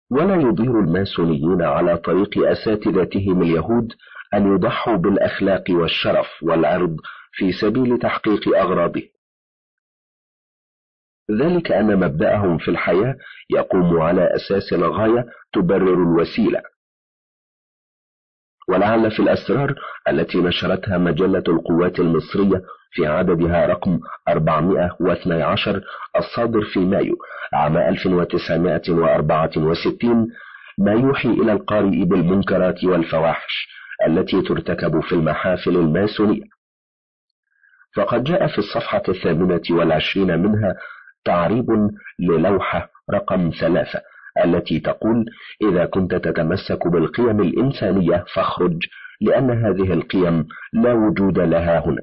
ولا يضير الماسونيين على طريق أساتذتهم اليهود أن يضحوا بالأخلاق والشرف والعرض في سبيل تحقيق أغراضه، ذلك أن مبدأهم في الحياة يقوم على أساس الغاية تبرر الوسيلة. ولعل في الأسرار التي نشرتها مجلة القوات المصرية في عددها رقم 412 الصادر في مايو عام 1964 ما يوحي إلى القارئ بالمنكرات والفواحش التي ترتكب في المحافل الماسونية. فقد جاء في الصفحة 28 منها تعريب للوحة رقم 3 التي تقول: إذا كنت تتمسك بالقيم الإنسانية فاخرج، لأن هذه القيم لا وجود لها هنا.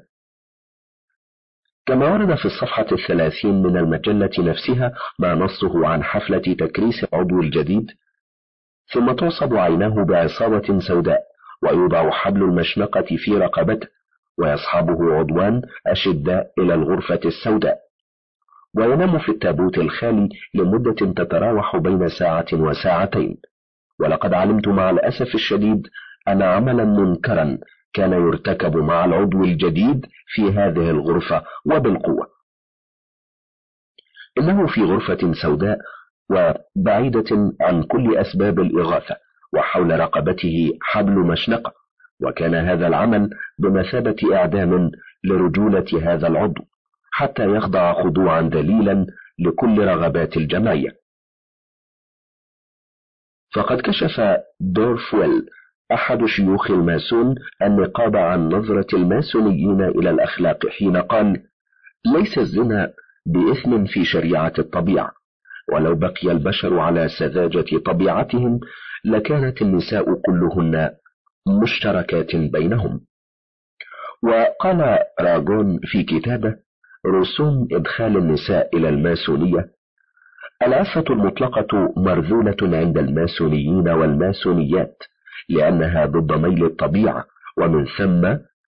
كما ورد في الصفحة 30 من المجلة نفسها ما نصه عن حفلة تكريس العضو الجديد: ثم تعصب عيناه بعصابة سوداء، ويوضع حبل المشنقة في رقبته، ويصحبه عضوان أشداء إلى الغرفة السوداء، وينام في التابوت الخالي لمدة تتراوح بين ساعة وساعتين. ولقد علمت مع الأسف الشديد أن عملا منكرا كان يرتكب مع العضو الجديد في هذه الغرفة وبالقوة. إنه في غرفة سوداء وبعيدة عن كل أسباب الإغاثة، وحول رقبته حبل مشنقة، وكان هذا العمل بمثابة إعدام لرجولة هذا العضو حتى يخضع خضوعا ذليلا لكل رغبات الجمعية. فقد كشف دورفويل أحد شيوخ الماسون النقاب عن نظرة الماسونيين إلى الأخلاق حين قال: ليس الزنا بإثم في شريعة الطبيعة، ولو بقي البشر على سذاجة طبيعتهم لكانت النساء كلهن مشتركات بينهم. وقال راغون في كتابه رسوم إدخال النساء إلى الماسونية: العفة المطلقة مرذولة عند الماسونيين والماسونيات، لأنها ضد ميل الطبيعة، ومن ثم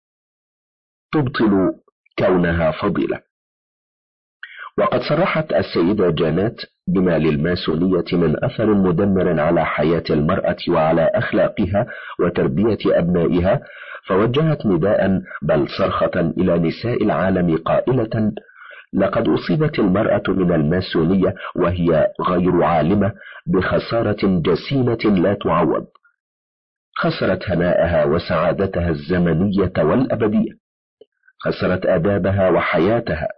تبطل كونها فضيلة. وقد صرحت السيدة جانات بما للماسونية من أثر مدمر على حياة المرأة وعلى أخلاقها وتربية أبنائها، فوجهت نداء بل صرخة إلى نساء العالم قائلة: لقد أصيبت المرأة من الماسونية وهي غير عالمة بخسارة جسيمة لا تعوض، خسرت هناءها وسعادتها الزمنية والأبدية، خسرت آدابها وحياتها،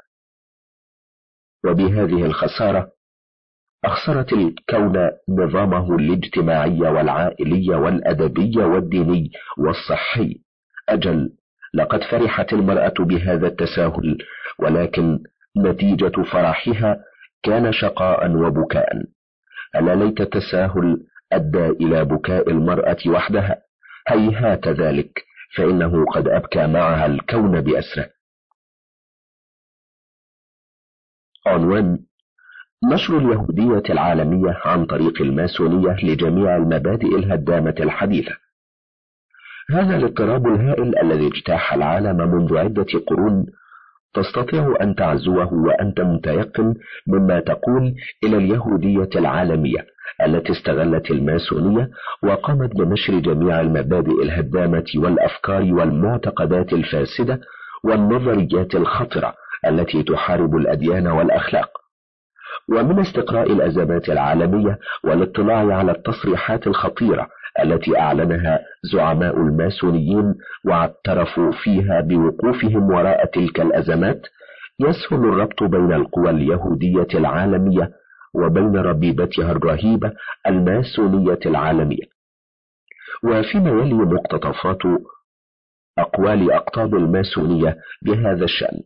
وبهذه الخسارة أخسرت الكون نظامه الاجتماعي والعائلي والأدبي والديني والصحي. أجل، لقد فرحت المرأة بهذا التساهل، ولكن نتيجة فرحها كان شقاء وبكاء. ألا ليت التساهل أدى إلى بكاء المرأة وحدها، هيهات ذلك، فإنه قد أبكى معها الكون بأسره. عنوان: نشر اليهودية العالمية عن طريق الماسونية لجميع المبادئ الهدامة الحديثة. هذا الاضطراب الهائل الذي اجتاح العالم منذ عدة قرون تستطيع أن تعزوه وأنت متيقن مما تقول إلى اليهودية العالمية التي استغلت الماسونية وقامت بنشر جميع المبادئ الهدامة والأفكار والمعتقدات الفاسدة والنظريات الخطرة التي تحارب الأديان والأخلاق. ومن استقراء الأزمات العالمية والاطلاع على التصريحات الخطيرة التي أعلنها زعماء الماسونيين واعترفوا فيها بوقوفهم وراء تلك الأزمات، يسهل الربط بين القوى اليهودية العالمية وبين ربيبتها الرهيبة الماسونية العالمية. وفيما يلي مقتطفات أقوال أقطاب الماسونية بهذا الشأن: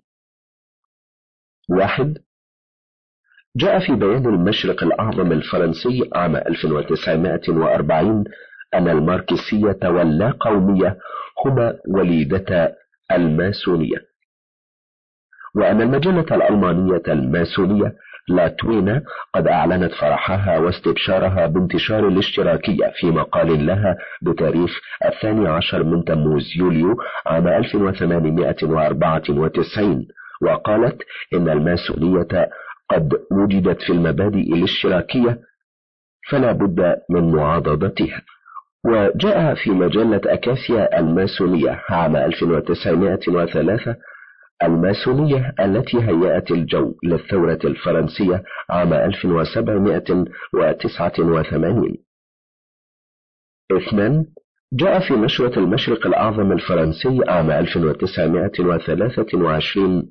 1. جاء في بيان المشرق الأعظم الفرنسي عام 1940 أن الماركسية واللاقومية هما وليدتا الماسونية، وأن المجلة الألمانية الماسونية لاتوينا قد أعلنت فرحها واستبشارها بانتشار الاشتراكية في مقال لها بتاريخ 12 من تموز يوليو عام 1894، وقالت إن الماسونية قد وجدت في المبادئ الاشتراكية فلا بد من معاضدتها. وجاء في مجلة أكاسيا الماسونية عام 1903 الماسونية التي هيأت الجو للثورة الفرنسية عام 1789. 2. جاء في نشرة المشرق الأعظم الفرنسي عام 1923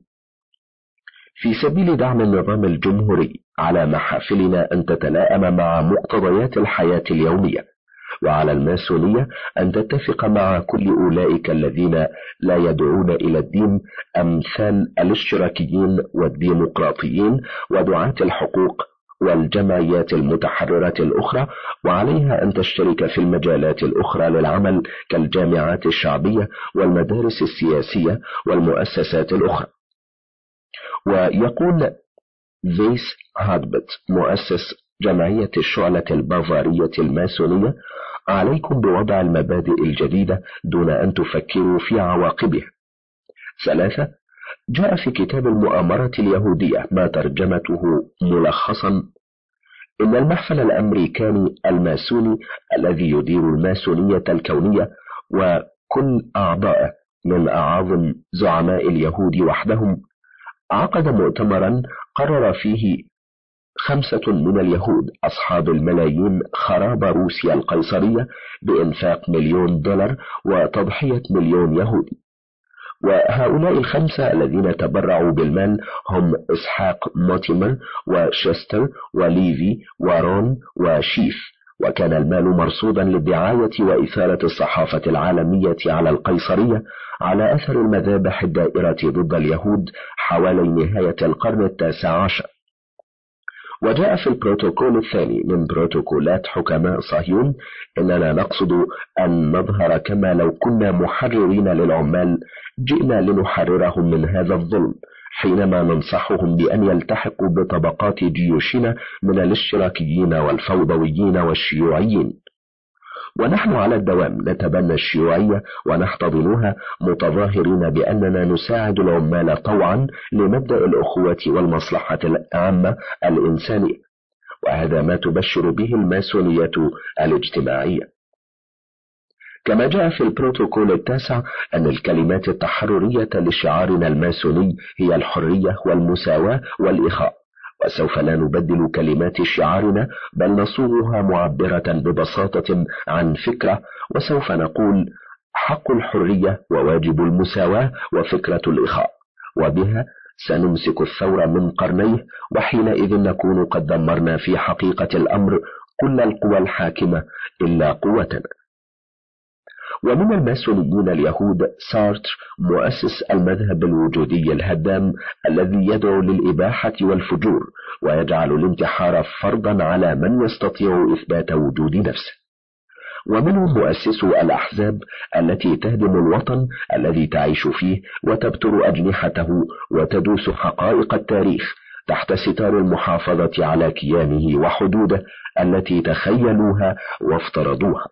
في سبيل دعم النظام الجمهوري على محافلنا أن تتلائم مع مقتضيات الحياة اليومية، وعلى الماسونية أن تتفق مع كل أولئك الذين لا يدعون إلى الدين أمثال الاشتراكيين والديمقراطيين ودعاة الحقوق والجمعيات المتحررة الأخرى، وعليها أن تشترك في المجالات الأخرى للعمل كالجامعات الشعبية والمدارس السياسية والمؤسسات الأخرى. ويقول فيس هادبت مؤسس جمعية الشعلة البافارية الماسونية: عليكم بوضع المبادئ الجديدة دون أن تفكروا في عواقبها. 3. جاء في كتاب المؤامرة اليهودية ما ترجمته ملخصا: إن المحفل الأمريكاني الماسوني الذي يدير الماسونية الكونية وكل أعضائه من أعاظم زعماء اليهود وحدهم عقد مؤتمرا قرر فيه 5 من اليهود أصحاب الملايين خراب روسيا القيصرية بإنفاق $1,000,000 وتضحية 1,000,000 يهودي. وهؤلاء 5 الذين تبرعوا بالمال هم إسحاق موتيمر وشستر وليفي ورون وشيف، وكان المال مرصودا للدعاية وإثارة الصحافة العالمية على القيصرية على أثر المذابح الدائرة ضد اليهود حوالي نهاية القرن 19. وجاء في البروتوكول الثاني من بروتوكولات حكماء صهيون: إننا نقصد أن نظهر كما لو كنا محررين للعمال، جئنا لنحررهم من هذا الظلم، حينما ننصحهم بأن يلتحقوا بطبقات جيوشنا من الاشتراكيين والفوضويين والشيوعيين. ونحن على الدوام نتبنى الشيوعية ونحتضنها، متظاهرين بأننا نساعد العمال طوعا لمبدأ الأخوة والمصلحة العامة الإنسانية، وهذا ما تبشر به الماسونية الاجتماعية. كما جاء في البروتوكول التاسع أن الكلمات التحررية لشعارنا الماسوني هي الحرية والمساواة والإخاء، وسوف لا نبدل كلمات شعارنا بل نصوغها معبرة ببساطة عن فكرة، وسوف نقول: حق الحرية وواجب المساواة وفكرة الإخاء، وبها سنمسك الثور من قرنيه، وحينئذ نكون قد دمرنا في حقيقة الأمر كل القوى الحاكمة إلا قوتنا. ومن الماسونيين اليهود سارتر مؤسس المذهب الوجودي الهدام الذي يدعو للإباحة والفجور ويجعل الانتحار فرضا على من يستطيع إثبات وجود نفسه. ومنهم مؤسسو الأحزاب التي تهدم الوطن الذي تعيش فيه وتبتر أجنحته وتدوس حقائق التاريخ تحت ستار المحافظة على كيانه وحدوده التي تخيلوها وافترضوها.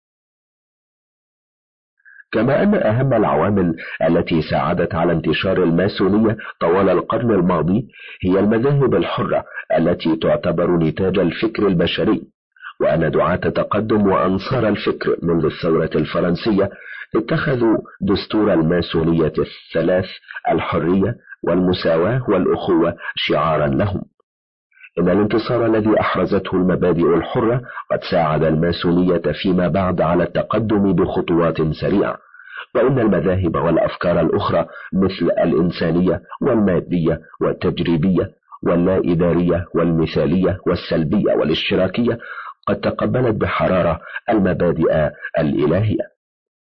كما أن أهم العوامل التي ساعدت على انتشار الماسونية طوال القرن الماضي هي المذاهب الحرة التي تعتبر نتاج الفكر البشري، وأن دعاة تقدم وأنصار الفكر منذ الثورة الفرنسية اتخذوا دستور الماسونية الثلاث: الحرية والمساواة والأخوة شعارا لهم. إن الانتصار الذي أحرزته المبادئ الحرة قد ساعد الماسونية فيما بعد على التقدم بخطوات سريعة، وإن المذاهب والأفكار الأخرى مثل الإنسانية والمادية والتجريبية واللا إدارية والمثالية والسلبية والاشتراكية قد تقبلت بحرارة المبادئ الإلهية.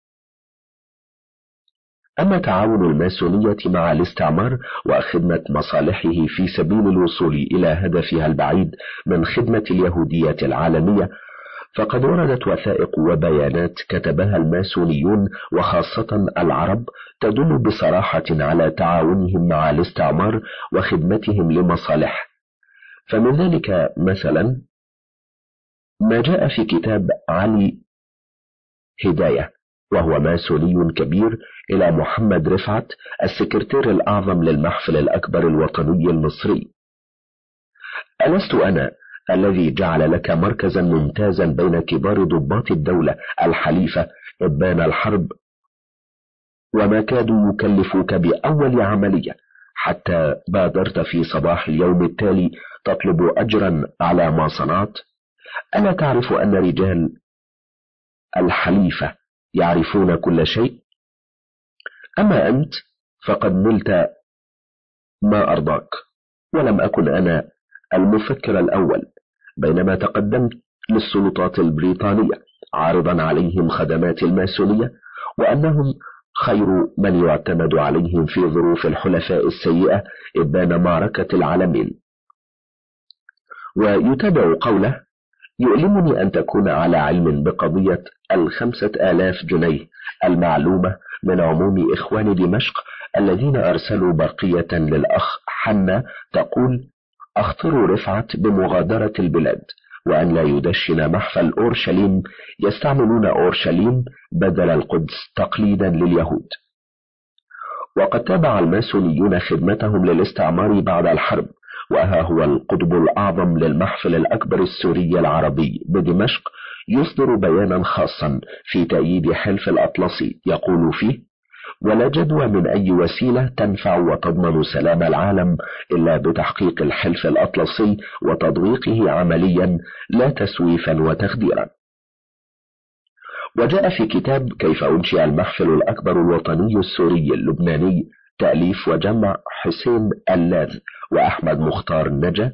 أما تعاون الماسونية مع الاستعمار وخدمة مصالحه في سبيل الوصول إلى هدفها البعيد من خدمة اليهودية العالمية، فقد وردت وثائق وبيانات كتبها الماسونيون وخاصة العرب تدل بصراحة على تعاونهم مع الاستعمار وخدمتهم لمصالح. فمن ذلك مثلا ما جاء في كتاب علي هداية، وهو ماسوني كبير، إلى محمد رفعت السكرتير الأعظم للمحفل الأكبر الوطني المصري: ألست أنا الذي جعل لك مركزا ممتازا بين كبار ضباط الدولة الحليفة إبان الحرب، وما كادوا يكلفوك بأول عملية حتى بادرت في صباح اليوم التالي تطلب أجرا على ما صنعت؟ ألا تعرف أن رجال الحليفة يعرفون كل شيء؟ أما أنت فقد نلت ما أرضاك، ولم أكن أنا المفكر الأول بينما تقدمت للسلطات البريطانية عارضا عليهم خدمات الماسونية، وأنهم خير من يعتمد عليهم في ظروف الحلفاء السيئة إبان معركة العالمين. ويتابع قوله: يؤلمني أن تكون على علم بقضية 5000 جنيه المعلومة من عموم إخوان دمشق الذين أرسلوا برقية للأخ حنا تقول: أخطر رفعت بمغادرة البلاد، وأن لا يدشن محفل أورشليم، يستعملون أورشليم بدل القدس تقليدا لليهود. وقد تابع الماسونيون خدمتهم للاستعمار بعد الحرب، وها هو القطب الأعظم للمحفل الأكبر السوري العربي بدمشق يصدر بيانا خاصا في تأييد حلف الأطلسي يقول فيه: ولا جدوى من أي وسيلة تنفع وتضمن سلام العالم إلا بتحقيق الحلف الأطلسي وتطبيقه عمليا لا تسويفا وتخديرا. وجاء في كتاب كيف أنشئ المحفل الأكبر الوطني السوري اللبناني تأليف وجمع حسين اللاذ وأحمد مختار النجا،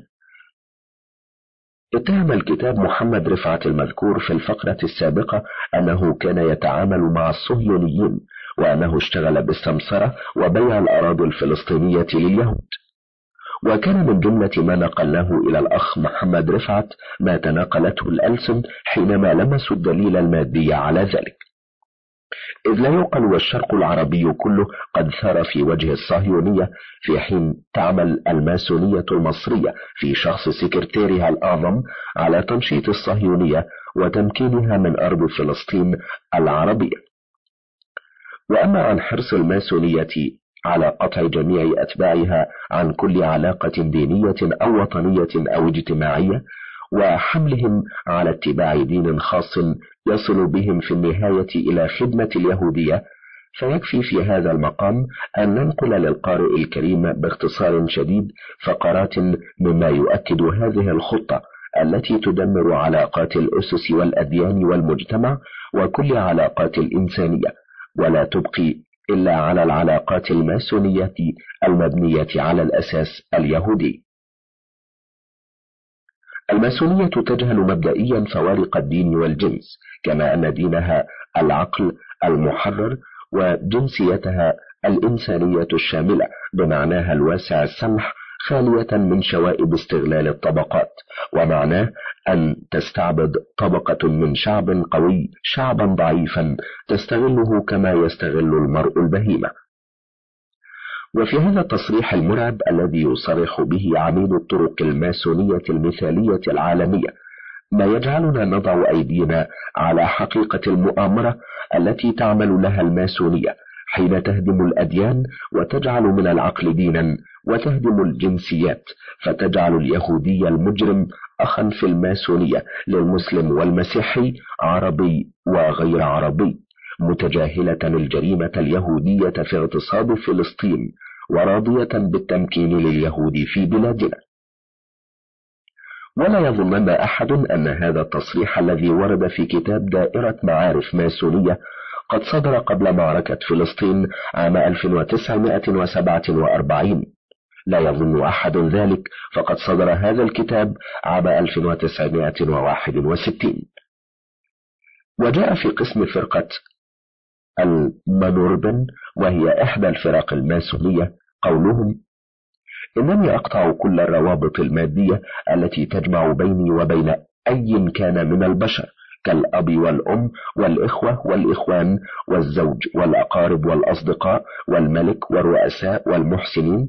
اتهم الكتاب محمد رفعت المذكور في الفقرة السابقة أنه كان يتعامل مع الصهيونيين، وأنه اشتغل بالسمسرة وبيع الأراضي الفلسطينية لليهود. وكان من جملة ما نقلناه إلى الأخ محمد رفعت ما تناقلته الألسن حينما لمسوا الدليل المادي على ذلك، إذ لا يقل والشرق العربي كله قد ثار في وجه الصهيونية، في حين تعمل الماسونية المصرية في شخص سكرتيرها الأعظم على تنشيط الصهيونية وتمكينها من أرض فلسطين العربية. وأما عن حرص الماسونية على قطع جميع أتباعها عن كل علاقة دينية أو وطنية أو اجتماعية، وحملهم على اتباع دين خاص يصل بهم في النهاية إلى خدمة اليهودية، فيكفي في هذا المقام أن ننقل للقارئ الكريم باختصار شديد فقرات مما يؤكد هذه الخطة التي تدمر علاقات الأسس والأديان والمجتمع وكل علاقات الإنسانية، ولا تبقي إلا على العلاقات الماسونية المبنية على الأساس اليهودي. الماسونية تجهل مبدئيا فوارق الدين والجنس، كما أن دينها العقل المحرر وجنسيتها الإنسانية الشاملة بمعناها الواسع السمح، خالية من شوائب استغلال الطبقات، ومعناه أن تستعبد طبقة من شعب قوي شعبا ضعيفا تستغله كما يستغل المرء البهيمة. وفي هذا التصريح المرعب الذي يصرح به عميد الطرق الماسونية المثالية العالمية ما يجعلنا نضع أيدينا على حقيقة المؤامرة التي تعمل لها الماسونية حين تهدم الأديان وتجعل من العقل دينا، وتهدم الجنسيات فتجعل اليهودي المجرم أخا في الماسونية للمسلم والمسيحي عربي وغير عربي، متجاهلة الجريمة اليهودية في اغتصاب فلسطين وراضية بالتمكين لليهود في بلادنا. ولا يظنن أحد أن هذا التصريح الذي ورد في كتاب دائرة معارف ماسونية قد صدر قبل معركة فلسطين عام 1947. لا يظن أحد ذلك، فقد صدر هذا الكتاب عام 1961. وجاء في قسم فرقة المانوربن وهي إحدى الفرق الماسونية قولهم: إنني أقطع كل الروابط المادية التي تجمع بيني وبين أي كان من البشر كالأب والأم والإخوة والإخوان والزوج والأقارب والأصدقاء والملك والرؤساء والمحسنين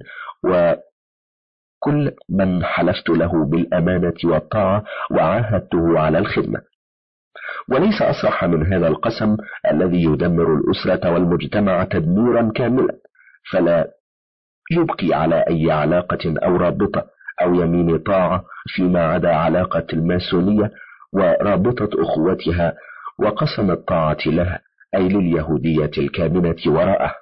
وكل من حلفت له بالأمانة والطاعة وعاهدته على الخدمة. وليس أصرح من هذا القسم الذي يدمر الأسرة والمجتمع تدميرا كاملا، فلا يبقي على أي علاقة أو رابطة أو يمين طاعة فيما عدا علاقة الماسونية ورابطة أخوتها وقسم الطاعة لها، أي لليهودية الكامنة وراءه.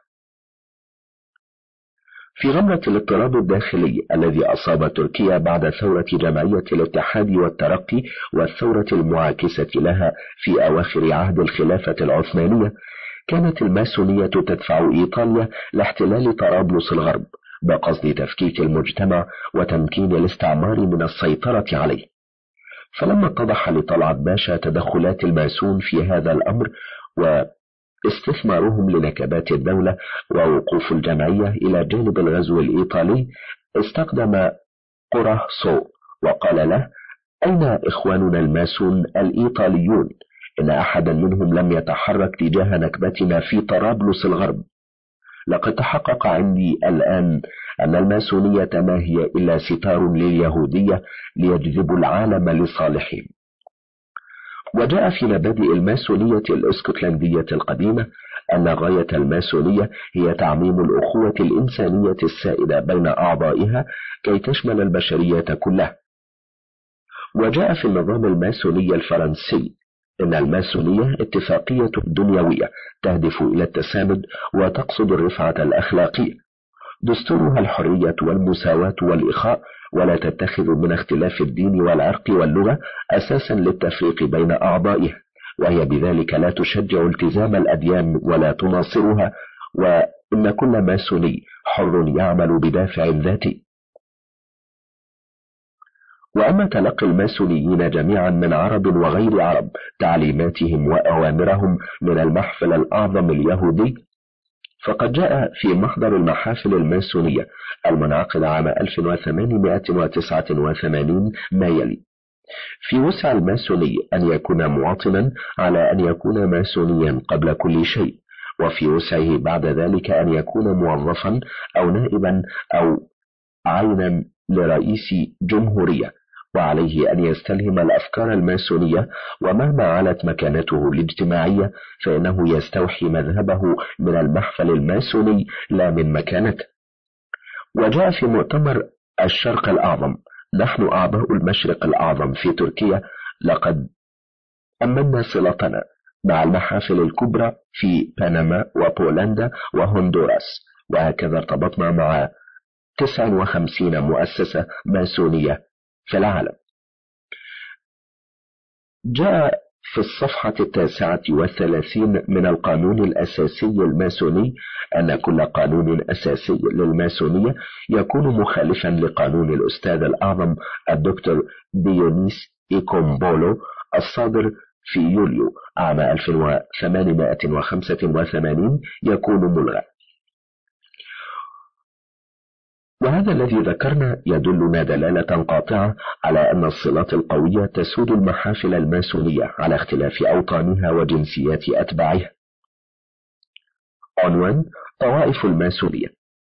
في غمرة الاضطراب الداخلي الذي أصاب تركيا بعد ثورة جمعية الاتحاد والترقي والثورة المعاكسة لها في أواخر عهد الخلافة العثمانية، كانت الماسونية تدفع إيطاليا لاحتلال طرابلس الغرب بقصد تفكيك المجتمع وتمكين الاستعمار من السيطرة عليه. فلما اتضح لطلعت باشا تدخلات الماسون في هذا الأمر واستثمارهم لنكبات الدولة ووقوف الجمعية إلى جانب الغزو الإيطالي، استقدم قراصو وقال له: أين إخواننا الماسون الإيطاليون؟ إن أحدا منهم لم يتحرك تجاه نكبتنا في طرابلس الغرب. لقد تحقق عندي الآن أن الماسونية ما هي إلا ستار لليهودية ليجذبوا العالم لصالحهم. وجاء في مبادئ الماسونية الاسكتلندية القديمة أن غاية الماسونية هي تعميم الأخوة الإنسانية السائدة بين أعضائها كي تشمل البشرية كلها. وجاء في النظام الماسوني الفرنسي إن الماسونية اتفاقية دنيوية تهدف إلى التسامد وتقصد الرفعة الأخلاقية، دستورها الحرية والمساواة والإخاء، ولا تتخذ من اختلاف الدين والعرق واللغة أساسا للتفريق بين أعضائها، وهي بذلك لا تشجع التزام الأديان ولا تناصرها، وإن كل ماسوني حر يعمل بدافع ذاتي. وأما تلقي الماسونيين جميعا من عرب وغير عرب تعليماتهم وأوامرهم من المحفل الأعظم اليهودي، فقد جاء في محضر المحافل الماسونية المنعقدة عام 1889 ما يلي: في وسع الماسوني أن يكون مواطنا على أن يكون ماسونيا قبل كل شيء، وفي وسعه بعد ذلك أن يكون موظفا أو نائبا أو عينا لرئيس جمهورية، وعليه أن يستلهم الأفكار الماسونية، ومهما علت مكانته الاجتماعية فإنه يستوحي مذهبه من المحفل الماسوني لا من مكانته. وجاء في مؤتمر الشرق الأعظم: نحن أعضاء المشرق الأعظم في تركيا لقد أمنا صلتنا مع المحافل الكبرى في بنما وبولندا وهندوراس، وهكذا ارتبطنا مع 59 مؤسسة ماسونية في العالم. جاء في الصفحة 39 من القانون الأساسي الماسوني أن كل قانون أساسي للماسونية يكون مخالفا لقانون الأستاذ الأعظم الدكتور ديونيس إيكومبولو الصادر في يوليو عام 1885 يكون ملغى. وهذا الذي ذكرنا يدلنا دلالة قاطعة على أن الصلات القوية تسود المحافل الماسونية على اختلاف أوطانها وجنسيات أتباعها. عنوان: طوائف الماسونية.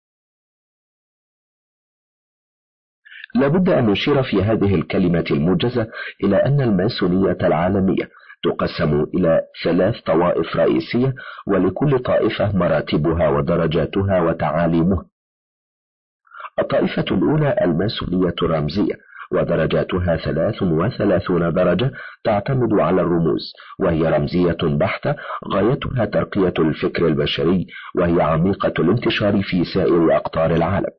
لابد أن نشير في هذه الكلمة الموجزة إلى أن الماسونية العالمية تقسم إلى 3 طوائف رئيسية، ولكل طائفة مراتبها ودرجاتها وتعاليمها. الطائفة الأولى الماسونية الرمزية، ودرجاتها 33 درجة تعتمد على الرموز، وهي رمزية بحتة غايتها ترقية الفكر البشري، وهي عميقة الانتشار في سائر أقطار العالم.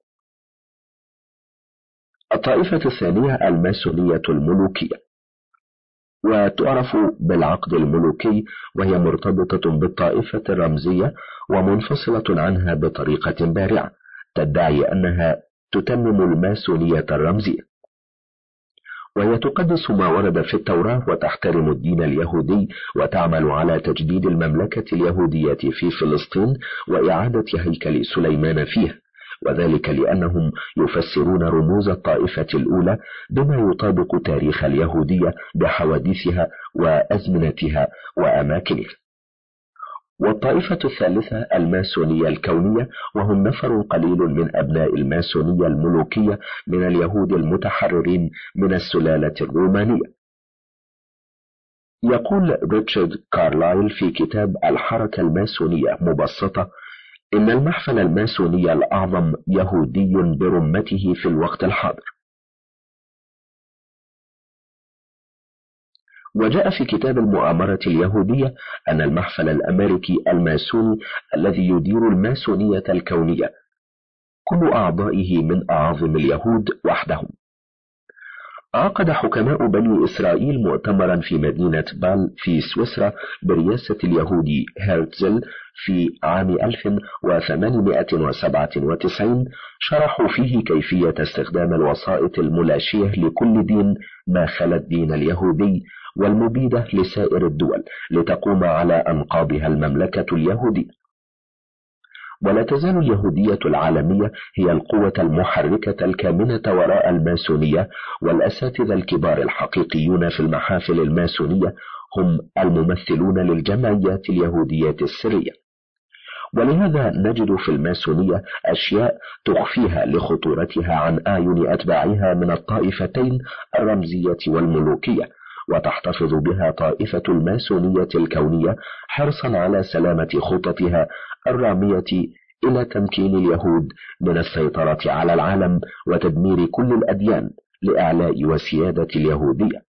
الطائفة الثانية الماسونية الملوكية، وتعرف بالعقد الملوكي، وهي مرتبطة بالطائفة الرمزية ومنفصلة عنها بطريقة بارعة، تدعي أنها تتمم الماسونية الرمزية، وهي تقدس ما ورد في التوراة وتحترم الدين اليهودي، وتعمل على تجديد المملكة اليهودية في فلسطين وإعادة هيكل سليمان فيها، وذلك لأنهم يفسرون رموز الطائفة الأولى بما يطابق تاريخ اليهودية بحوادثها وأزمنتها وأماكنها. والطائفة الثالثة الماسونية الكونية، وهم نفر قليل من أبناء الماسونية الملوكية من اليهود المتحررين من السلالة الرومانية. يقول ريتشارد كارلايل في كتاب الحركة الماسونية مبسطة إن المحفل الماسوني الأعظم يهودي برمته في الوقت الحاضر، وجاء في كتاب المؤامرة اليهودية أن المحفل الأمريكي الماسوني الذي يدير الماسونية الكونية كل أعضائه من أعاظم اليهود وحدهم. عقد حكماء بني إسرائيل مؤتمرا في مدينة بال في سويسرا برئاسة اليهودي هيرتزل في عام 1897، شرحوا فيه كيفية استخدام الوسائط الملاشية لكل دين ما خلا الدين اليهودي والمبيدة لسائر الدول لتقوم على أنقاضها المملكة اليهودية. ولا تزال اليهودية العالمية هي القوة المحركة الكامنة وراء الماسونية، والأساتذة الكبار الحقيقيون في المحافل الماسونية هم الممثلون للجمعيات اليهودية السرية. ولهذا نجد في الماسونية أشياء تخفيها لخطورتها عن أعين أتباعها من الطائفتين الرمزية والملوكية، وتحتفظ بها طائفة الماسونية الكونية حرصا على سلامة خططها الرامية إلى تمكين اليهود من السيطرة على العالم وتدمير كل الأديان لإعلاء وسيادة اليهودية.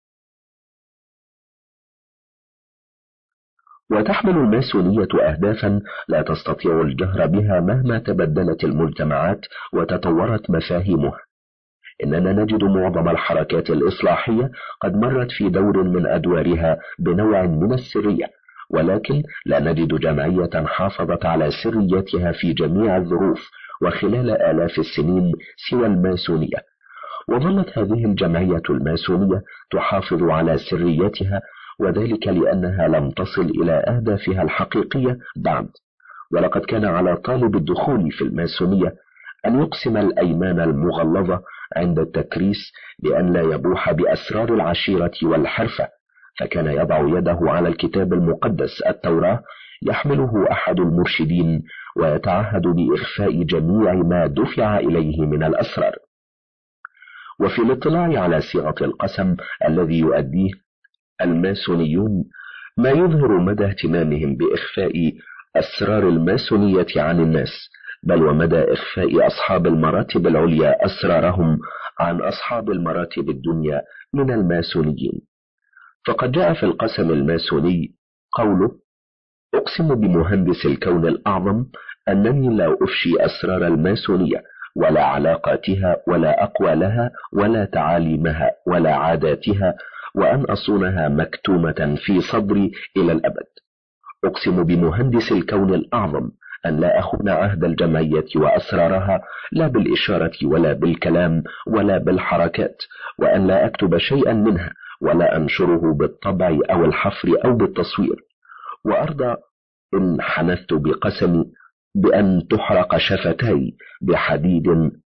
وتحمل الماسونية أهدافا لا تستطيع الجهر بها مهما تبدلت المجتمعات وتطورت مفاهيمها. إننا نجد معظم الحركات الإصلاحية قد مرت في دور من أدوارها بنوع من السرية، ولكن لا نجد جمعية حافظت على سريتها في جميع الظروف وخلال آلاف السنين سوى الماسونية. وظلت هذه الجمعية الماسونية تحافظ على سريتها، وذلك لأنها لم تصل إلى أهدافها الحقيقية بعد. ولقد كان على طالب الدخول في الماسونية أن يقسم الأيمان المغلظة عند التكريس بأن لا يبوح بأسرار العشيرة والحرفة، فكان يضع يده على الكتاب المقدس التوراة يحمله أحد المرشدين ويتعهد بإخفاء جميع ما دفع إليه من الأسرار. وفي الاطلاع على صيغة القسم الذي يؤديه الماسونيون ما يظهر مدى اهتمامهم بإخفاء أسرار الماسونية عن الناس، بل ومدى إخفاء أصحاب المراتب العليا أسرارهم عن أصحاب المراتب الدنيا من الماسونيين. فقد جاء في القسم الماسوني قوله: أقسم بمهندس الكون الأعظم أنني لا أفشي أسرار الماسونية ولا علاقاتها ولا أقوالها ولا تعاليمها ولا عاداتها، وأن أصونها مكتومة في صدري إلى الأبد. أقسم بمهندس الكون الأعظم أن لا أخون عهد الجمعية وأسرارها، لا بالإشارة ولا بالكلام ولا بالحركات، وأن لا أكتب شيئا منها ولا أنشره بالطبع أو الحفر أو بالتصوير. وأرضى إن حنثت بقسمي بأن تحرق شفتاي بحديد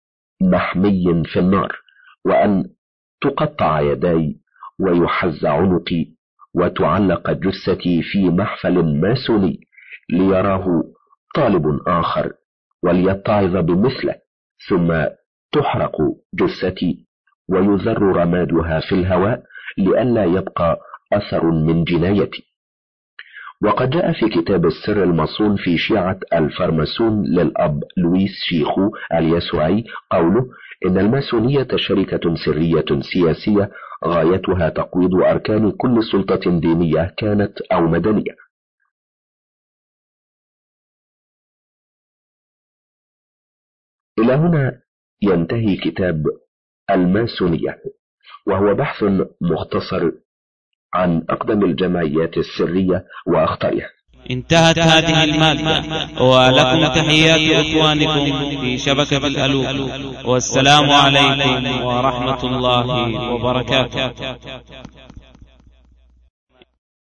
محمي في النار، وأن تقطع يداي ويحز عنقي وتعلق جثتي في محفل ماسوني ليراه طالب آخر وليتعظ بمثله، ثم تحرق جثتي ويذر رمادها في الهواء لئلا يبقى أثر من جنايتي. وقد جاء في كتاب السر المصون في شيعة الفرماسون للأب لويس شيخو اليسوعي قوله: إن الماسونية شركة سرية سياسية غايتها تقويض أركان كل سلطة دينية كانت أو مدنية. إلى هنا ينتهي كتاب الماسونية، وهو بحث مختصر عن أقدم الجمعيات السرية وأخطرها. انتهت هذه المادة، ولكم تحيات إخوانكم في شبكة الألوف، والسلام عليكم ورحمة الله وبركاته.